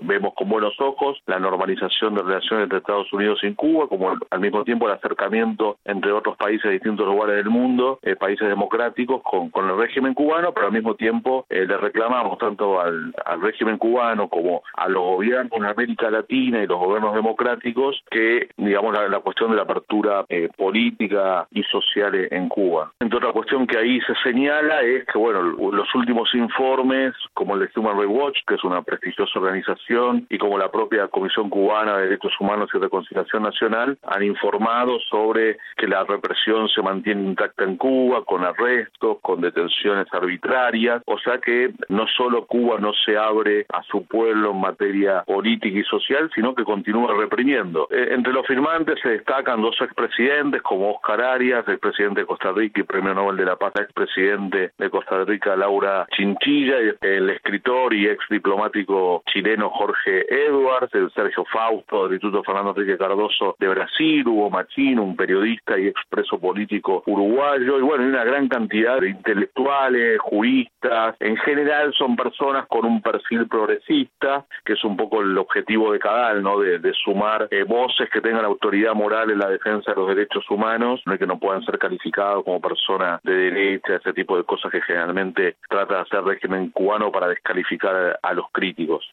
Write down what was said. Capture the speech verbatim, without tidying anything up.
vemos con buenos ojos la normalización de relaciones entre Estados Unidos y Cuba, como al mismo tiempo el acercamiento entre otros países de distintos lugares del mundo, eh, países democráticos con, con el régimen cubano, pero al mismo tiempo eh, le reclamamos tanto al, al régimen cubano como a los gobiernos en América Latina y los gobiernos democráticos que, digamos, la, la cuestión de la apertura eh, política y social en Cuba. Entonces, otra cuestión que ahí se señala es que, bueno, los últimos informes, como el de Human Rights Watch, que es una prestigiosa organización, y como la propia Comisión Cubana de Derechos Humanos y Reconciliación Nacional, han informado sobre que la represión se mantiene intacta en Cuba, con arrestos, con detenciones arbitrarias, o sea que no solo Cuba no se abre a su pueblo en materia política y social, sino que continúa reprimiendo. Eh, entre los firmantes se destacan dos expresidentes como Oscar Arias, expresidente de Costa Rica y Premio Nobel de la Paz, expresidente de Costa Rica Laura Chinchilla, y el escritor y ex diplomático chileno Jorge Edwards, el Sergio Fausto del Instituto Fernando Enrique Cardoso de Brasil, Hugo Machín, un periodista y expreso político uruguayo, y bueno, hay una gran cantidad de intelectuales, juristas, en general son personas con un perfil progresista, que es un poco el objetivo de Cadal, ¿no? De, de sumar eh, voces que tengan autoridad moral en la defensa de los derechos humanos, no es que no puedan ser calificados como personas de derecha, ese tipo de cosas que generalmente trata de hacer el régimen cubano para descalificar a, a los críticos.